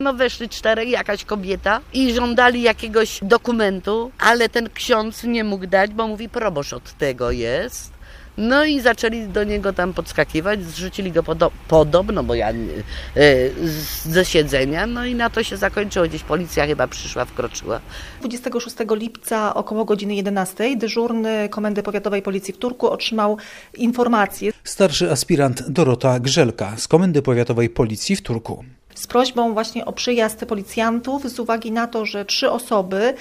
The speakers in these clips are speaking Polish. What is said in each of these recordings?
No weszli 4, jakaś kobieta i żądali jakiegoś dokumentu, ale ten ksiądz nie mógł dać, bo mówi, proboszcz od tego jest. No i zaczęli do niego tam podskakiwać, zrzucili go podobno, bo ja ze siedzenia, no i na to się zakończyło. Gdzieś policja chyba przyszła, wkroczyła. 26 lipca około godziny 11 dyżurny Komendy Powiatowej Policji w Turku otrzymał informację. Starszy aspirant Dorota Grzelka z Komendy Powiatowej Policji w Turku. Z prośbą właśnie o przyjazd policjantów z uwagi na to, że 3 osoby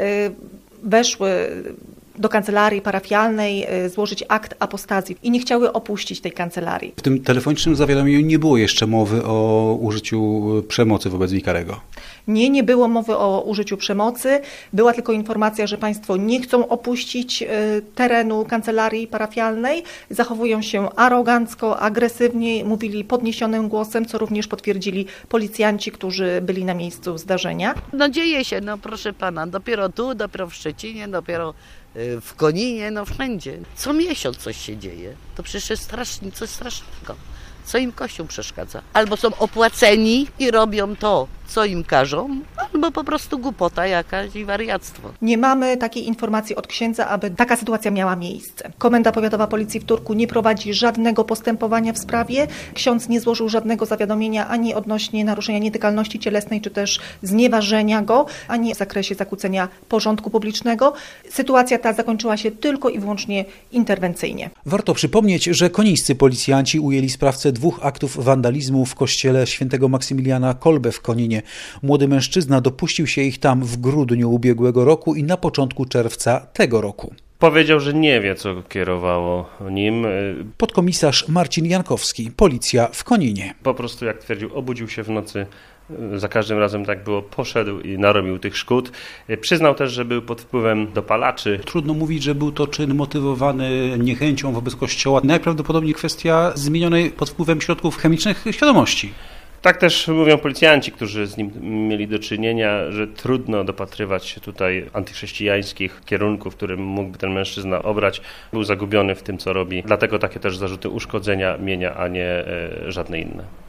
weszły do kancelarii parafialnej złożyć akt apostazji i nie chciały opuścić tej kancelarii. W tym telefonicznym zawiadomieniu nie było jeszcze mowy o użyciu przemocy wobec wikarego. Nie było mowy o użyciu przemocy. Była tylko informacja, że państwo nie chcą opuścić terenu kancelarii parafialnej. Zachowują się arogancko, agresywnie, mówili podniesionym głosem, co również potwierdzili policjanci, którzy byli na miejscu zdarzenia. No dzieje się, no proszę pana, dopiero tu, dopiero w Szczecinie, dopiero w Koninie, no wszędzie. Co miesiąc coś się dzieje. To przecież jest coś strasznego. Co im Kościół przeszkadza? Albo są opłaceni i robią to, co im każą, albo po prostu głupota jakaś i wariactwo. Nie mamy takiej informacji od księdza, aby taka sytuacja miała miejsce. Komenda Powiatowa Policji w Turku nie prowadzi żadnego postępowania w sprawie. Ksiądz nie złożył żadnego zawiadomienia ani odnośnie naruszenia nietykalności cielesnej, czy też znieważenia go, ani w zakresie zakłócenia porządku publicznego. Sytuacja ta zakończyła się tylko i wyłącznie interwencyjnie. Warto przypomnieć, że konińscy policjanci ujęli sprawcę 2 aktów wandalizmu w kościele świętego Maksymiliana Kolbe w Koninie. Młody mężczyzna dopuścił się ich tam w grudniu ubiegłego roku i na początku czerwca tego roku. Powiedział, że nie wie, co kierowało nim. Podkomisarz Marcin Jankowski, policja w Koninie. Po prostu, jak twierdził, obudził się w nocy. Za każdym razem tak było, poszedł i narobił tych szkód. Przyznał też, że był pod wpływem dopalaczy. Trudno mówić, że był to czyn motywowany niechęcią wobec Kościoła. Najprawdopodobniej kwestia zmienionej pod wpływem środków chemicznych świadomości. Tak też mówią policjanci, którzy z nim mieli do czynienia, że trudno dopatrywać się tutaj antychrześcijańskich kierunków, którym mógłby ten mężczyzna obrać. Był zagubiony w tym, co robi. Dlatego takie też zarzuty uszkodzenia mienia, a nie żadne inne.